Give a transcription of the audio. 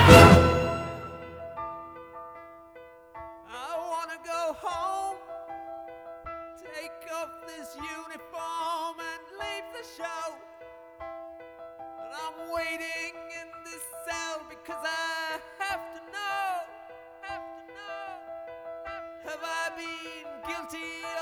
I wanna go home, take off this uniform and leave the show. But I'm waiting in this cell because I have to know, have I been guilty